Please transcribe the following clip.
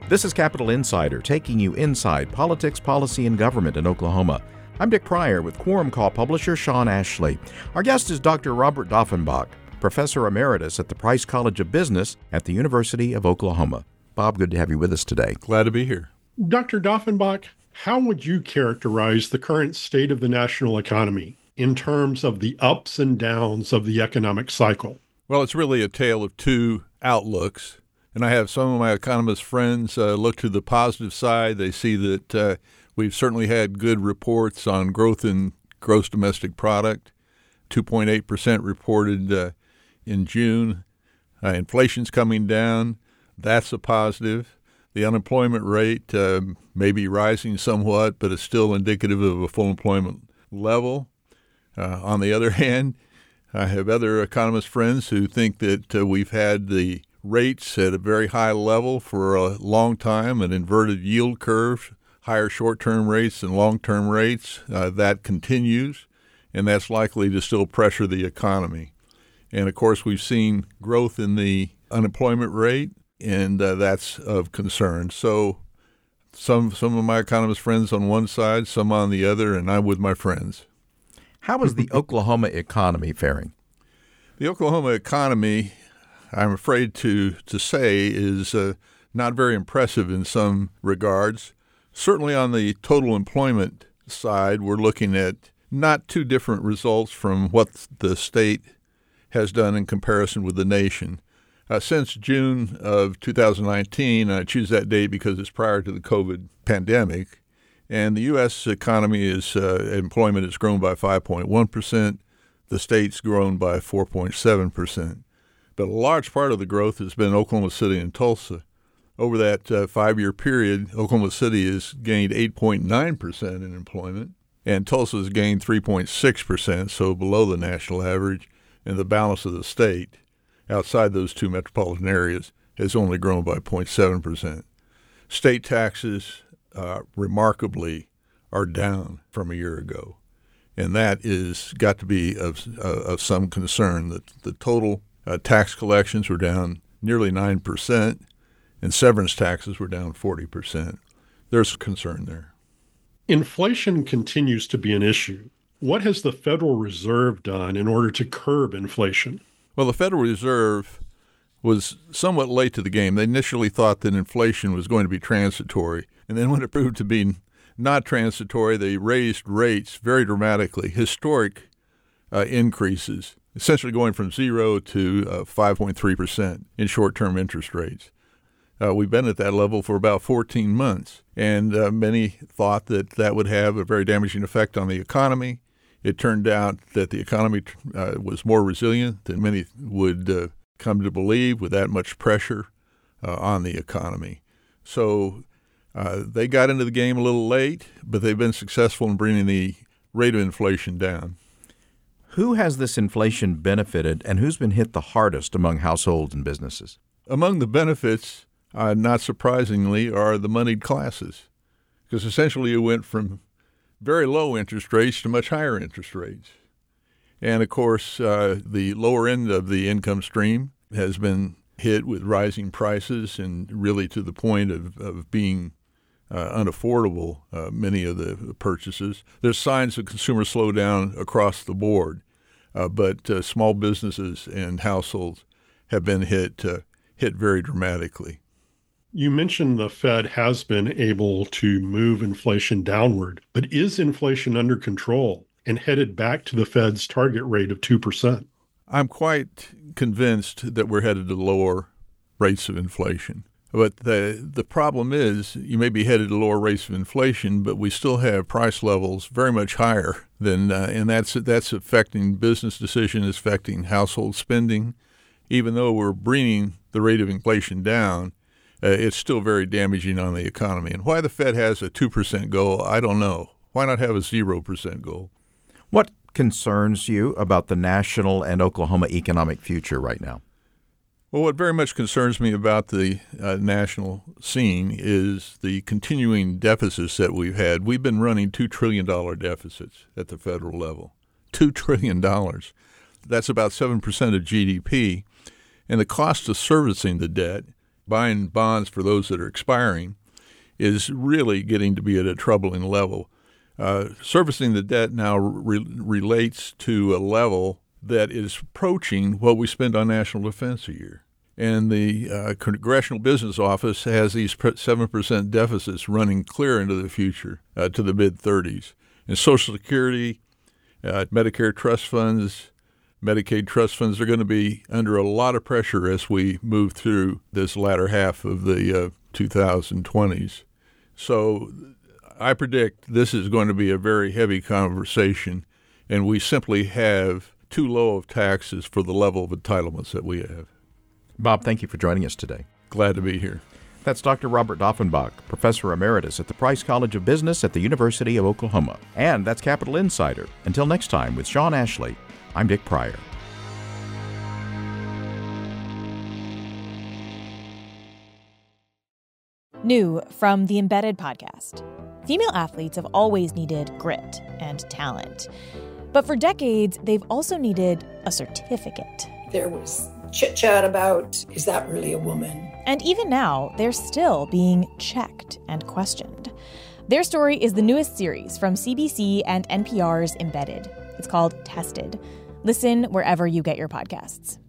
This is Capital Insider, taking you inside politics, policy, and government in Oklahoma. I'm Dick Pryor with Quorum Call publisher Sean Ashley. Our guest is Dr. Robert Doffenbach, Professor Emeritus at the Price College of Business at the University of Oklahoma. Bob, good to have you with us today. Glad to be here. Dr. Doffenbach, how would you characterize the current state of the national economy in terms of the ups and downs of the economic cycle? Well, it's really a tale of two outlooks. And I have some of my economist friends look to the positive side. They see that we've certainly had good reports on growth in gross domestic product, 2.8% reported in June. Inflation's coming down. That's a positive. The unemployment rate may be rising somewhat, but it's still indicative of a full employment level. On the other hand, I have other economist friends who think that we've had the rates at a very high level for a long time, an inverted yield curve, higher short-term rates than long-term rates. That continues, and that's likely to still pressure the economy. And, of course, we've seen growth in the unemployment rate, and that's of concern. So some of my economist friends on one side, some on the other, and I'm with my friends. How is the Oklahoma economy faring? The Oklahoma economy, I'm afraid to say, is not very impressive in some regards. Certainly on the total employment side, we're looking at not too different results from what the state has done in comparison with the nation. Since June of 2019, I choose that date because it's prior to the COVID pandemic, and the U.S. economy employment has grown by 5.1%. The state's grown by 4.7%. But a large part of the growth has been Oklahoma City and Tulsa. Over that 5-year period, Oklahoma City has gained 8.9% in employment, and Tulsa has gained 3.6%, so below the national average, and the balance of the state, outside those two metropolitan areas, has only grown by 0.7%. State taxes, remarkably, are down from a year ago, and that is got to be of some concern. That the total tax collections were down nearly 9%, and severance taxes were down 40%. There's concern there. Inflation continues to be an issue. What has the Federal Reserve done in order to curb inflation? Well, the Federal Reserve was somewhat late to the game. They initially thought that inflation was going to be transitory, and then when it proved to be not transitory, they raised rates very dramatically, historic increases, essentially going from 0 to 5.3% in short-term interest rates. We've been at that level for about 14 months, and many thought that that would have a very damaging effect on the economy. It turned out that the economy was more resilient than many would come to believe with that much pressure on the economy. So they got into the game a little late, but they've been successful in bringing the rate of inflation down. Who has this inflation benefited, and who's been hit the hardest among households and businesses? Among the benefits, not surprisingly, are the moneyed classes, because essentially it went from very low interest rates to much higher interest rates. And, of course, the lower end of the income stream has been hit with rising prices and really to the point of being unaffordable, many of the purchases. There's signs of consumer slowdown across the board, but small businesses and households have been hit very dramatically. You mentioned the Fed has been able to move inflation downward, but is inflation under control and headed back to the Fed's target rate of 2%? I'm quite convinced that we're headed to lower rates of inflation. But the problem is you may be headed to lower rates of inflation, but we still have price levels very much higher than, and that's affecting business decisions, affecting household spending. Even though we're bringing the rate of inflation down, it's still very damaging on the economy. And why the Fed has a 2% goal, I don't know. Why not have a 0% goal? What concerns you about the national and Oklahoma economic future right now? Well, what very much concerns me about the national scene is the continuing deficits that we've had. We've been running $2 trillion deficits at the federal level. $2 trillion. That's about 7% of GDP. And the cost of servicing the debt buying bonds for those that are expiring is really getting to be at a troubling level. Servicing the debt now relates to a level that is approaching what we spend on national defense a year. And the Congressional Business Office has these 7% deficits running clear into the future to the mid-30s. And Social Security, Medicare trust funds, Medicaid trust funds are going to be under a lot of pressure as we move through this latter half of the 2020s. So I predict this is going to be a very heavy conversation, and we simply have too low of taxes for the level of entitlements that we have. Bob, thank you for joining us today. Glad to be here. That's Dr. Robert Doffenbach, Professor Emeritus at the Price College of Business at the University of Oklahoma. And that's Capital Insider. Until next time, with Sean Ashley, I'm Dick Pryor. New from the Embedded podcast. Female athletes have always needed grit and talent. But for decades, they've also needed a certificate. There was chit-chat about, is that really a woman? And even now, they're still being checked and questioned. Their story is the newest series from CBC and NPR's Embedded. It's called Tested. Listen wherever you get your podcasts.